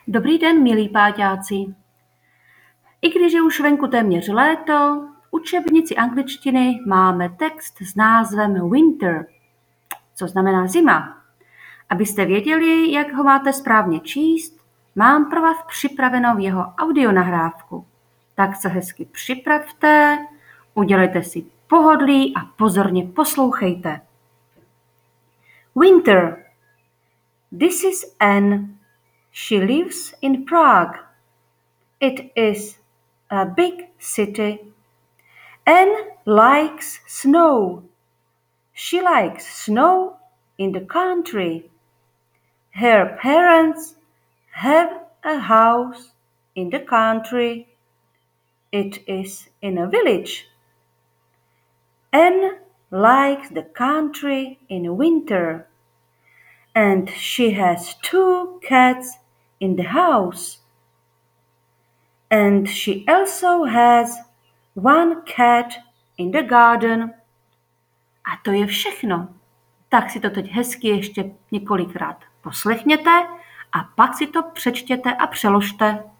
Dobrý den, milí páťáci. I když je už venku téměř léto, v učebnici angličtiny máme text s názvem Winter, co znamená zima. Abyste věděli, jak ho máte správně číst, mám pro vás připravenou jeho audionahrávku. Tak se hezky připravte, udělejte si pohodlí a pozorně poslouchejte. Winter. This is Anne. She lives in Prague. It is a big city. Anne likes snow. She likes snow in the country. Her parents have a house in the country. It is in a village. Anne likes the country in winter. And she has 2 cats in the house. And she also has 1 cat in the garden. A to je všechno. Tak si to teď hezky ještě několikrát poslechněte a pak si to přečtěte a přeložte.